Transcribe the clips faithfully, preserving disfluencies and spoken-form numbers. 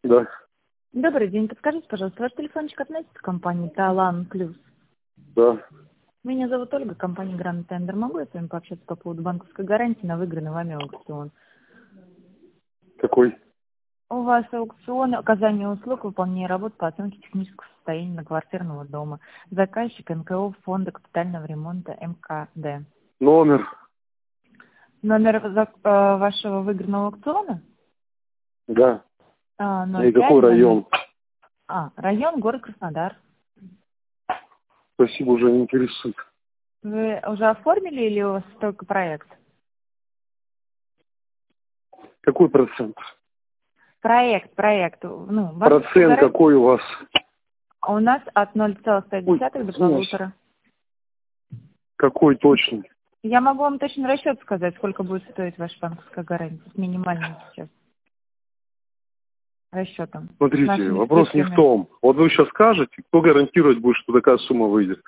Да. Добрый день. Подскажите, пожалуйста, ваш телефончик относится к компании Талан Плюс? Да. Меня зовут Ольга, компания Grand Tender. Могу я с вами пообщаться по поводу банковской гарантии на выигранный вами аукцион? Какой? У вас аукцион оказания услуг, выполнения работ по оценке технического состояния многоквартирного дома. Заказчик эн ка о Фонда капитального ремонта эм ка дэ. Номер? Номер за- э, вашего выигранного аукциона? Да. А, И какой район? А, район, город Краснодар. Спасибо, уже не интересует. Вы уже оформили или у вас только проект? Какой процент? Проект, проект. Ну, Процент гарантия какой у вас? у нас от ноль целых пять десятых до полутора. Какой точный? Я могу вам точно расчет сказать, сколько будет стоить ваша банковская гарантия, с минимальным сейчас расчетом. Смотрите, вопрос не в том. Вот вы сейчас скажете, кто гарантировать будет, что такая сумма выйдет?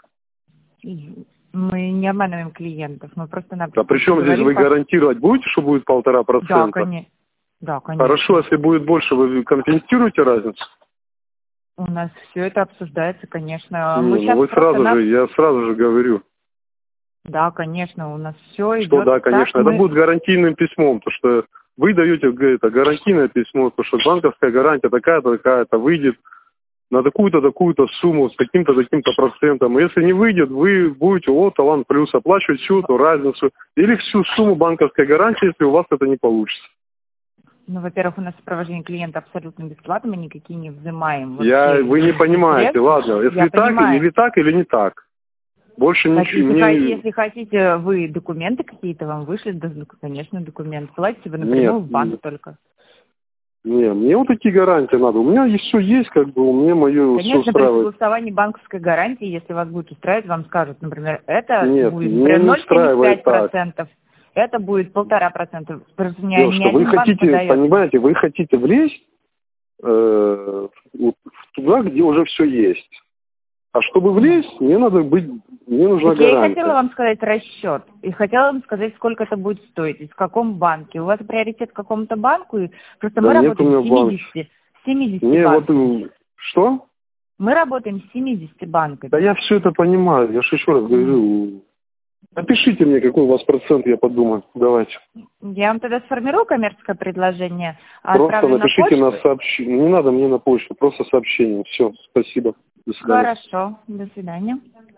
Мы не обманываем клиентов, мы просто-напросто... А при чем здесь вы по... гарантировать будете, что будет полтора процента? Да, конечно. Да, конечно. Хорошо, если будет больше, вы компенсируете разницу? У нас все это обсуждается, конечно. Не, мы ну вы сразу на... же, я сразу же говорю. Да, конечно, у нас все идет. Что да, конечно. Так, это мы... будет гарантийным письмом, то что вы даете это гарантийное письмо, то что банковская гарантия такая-то, такая-то выйдет на такую-то, такую-то сумму с таким-то, таким-то процентом. Если не выйдет, вы будете о Талан Плюс оплачивать всю эту разницу или всю сумму банковской гарантии, если у вас это не получится. Ну, во-первых, у нас сопровождение клиента абсолютно бесплатно, мы никакие не взимаем. Я, вы не понимаете, средств. ладно, если Я так, понимаю. или так, или не так. Больше Хотите, ничего не... Если хотите, вы документы какие-то вам вышлют, да, конечно, документы. Платите вы напрямую Нет, в банк нет. только. Не, мне вот такие гарантии надо. У меня есть все есть, как бы, у меня мое все Конечно, при устраивает. согласовании банковской гарантии, если вас будет устраивать, вам скажут, например, это Нет, будет меня не ноль целых семьдесят пять устраивает процентов, это будет полтора процента. Просто ни, Девушка, ни вы один банк хотите, подает. понимаете, вы хотите влезть э, вот туда, где уже все есть. А чтобы влезть, мне надо быть, мне нужна Так я и гарантия. хотела вам сказать расчет. И хотела вам сказать, сколько это будет стоить, и в каком банке. У вас приоритет к какому-то банку, и просто Да мы нет работаем у меня с семидесяти, семидесяти Мне банками. вот, что? Мы работаем с семидесятью банками. Да я все это понимаю, я же еще раз говорю. Напишите мне, какой у вас процент, я подумаю. Давайте. Я вам тогда сформирую коммерческое предложение, Просто отправлю напишите на на, почту. сообщение. Не надо мне на почту, просто сообщение. Все, спасибо. До свидания. Хорошо, до свидания.